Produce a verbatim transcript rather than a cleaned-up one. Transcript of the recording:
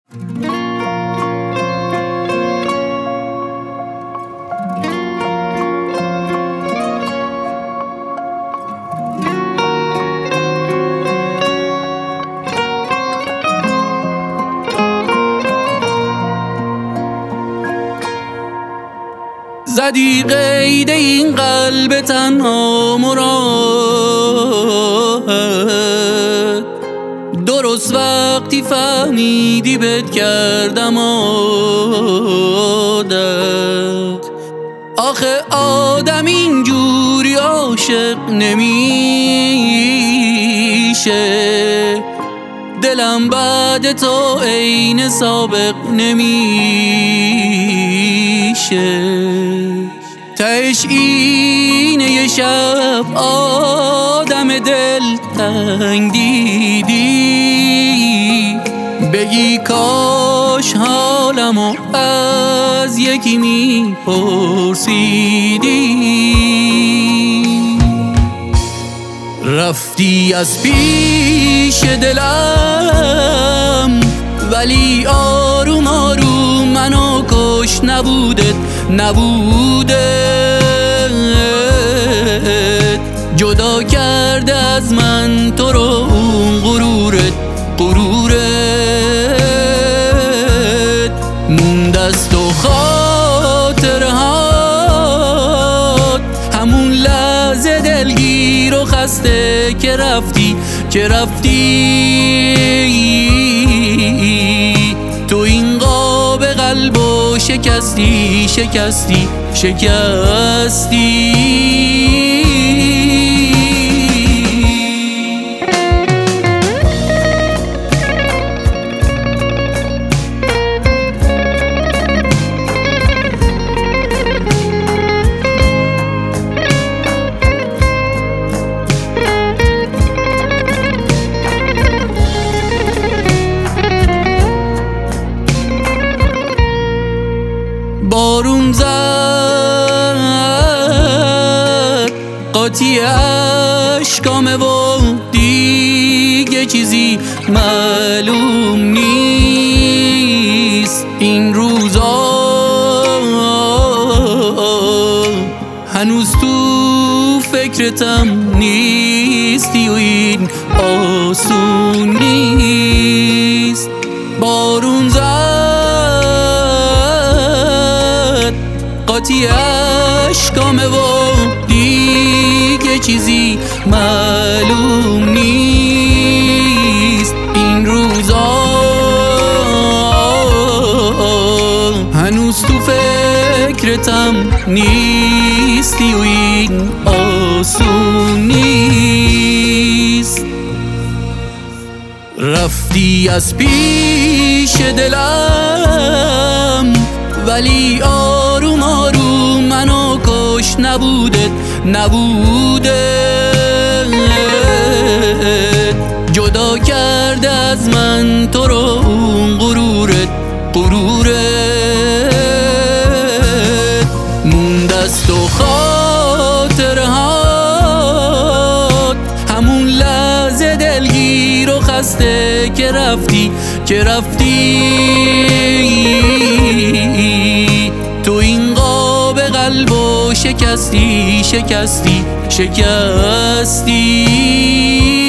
زدی قید این قلب تنها مراد، درست وقتی فهمیدی بهت کردم عادت. آخه آدم اینجوری عاشق نمیشه، دلم بعد تو عین سابق نمیشه. تهش اینه یه شب آدم دل تنگ دیدی، بگی کاش حالمو از یکی میپرسیدی. رفتی از پیش دلم ولی آروم آروم منو کش، نبودت نبودت جدا کرده از من تو رو اون غرورت غرورت. موند از تو خاطرهات همون لحظه دلگیر و خسته که رفتی که رفتی. تو این قاب قلبو شکستی شکستی شکستی. بارون زد قاطی اشکامه و دیگه چیزی معلوم نیست. این روزا هنوز تو فکرتم نیستی و این آسون نیست. بارون زد قاطی اشکامه و دیگه چیزی معلوم نیست. این روزا هنوز تو فکرتم نیستی و این آسون نیست. رفتی از پیش دلم ولی آروم آروم منو کش، نبودت نبودت جدا کرده از من تو رو اون غرورت غرورت. موند از تو خاطرهات همون لحظه دلگیر و خسته که رفتی که رفتی. تو این قاب قلبو شکستی شکستی شکستی.